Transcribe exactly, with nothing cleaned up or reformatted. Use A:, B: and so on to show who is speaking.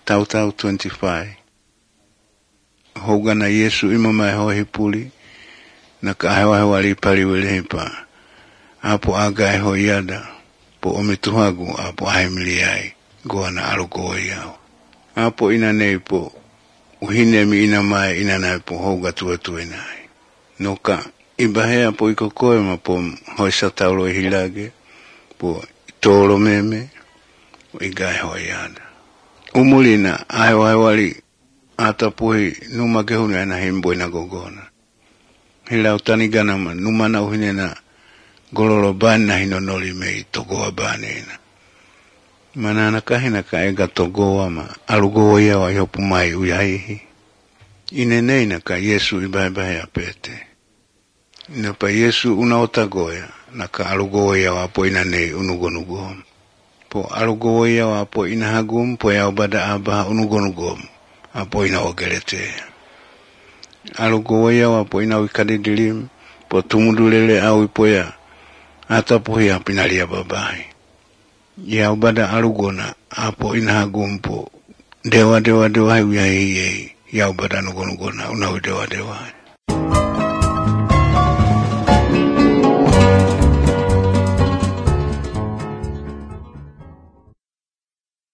A: tau tau twenty-five. Hoga na Yesu ima mai hoa hipuli, na ka hewa hewa li pali welehipa. Apo aga e ho iada, po omituhagu apo haimili ai, goa na alugo iao. Apo ina nei po, uhine mi ina mai ina nai po hoga tua tua nai. Noka, ibahea po ikokoe ma po hoi sataulo i hilage, po tolo meme, iga e ho iada. Umulina, ahewa hewa li, ata puhi numa kehuni aina himbo ina gogona. Hila utanigana ma numa na uhine na gololo bani na hinonoli mei togoa bani ina. Manana kahina ka ega togoa ma alugoa ia wa yopu mai uyaihi. Inenei na ka Yesu ibahe apete. Ina pa Yesu unaotagoya na ka alugoa ia wapo inanei unugonugom. Po alugoa ia wapo inahagum po ya ubada abaha unugonugom. Apo ina ogelete. Alugoa ia wapo ina wikadidilim po tumudulele au ipoya. Ata puhi apinalia babai. Ya ubada alugona apo inahagumpo. Dewa dewa dewa uyai yei. Ya ubada nugonugona unawi dewa dewa.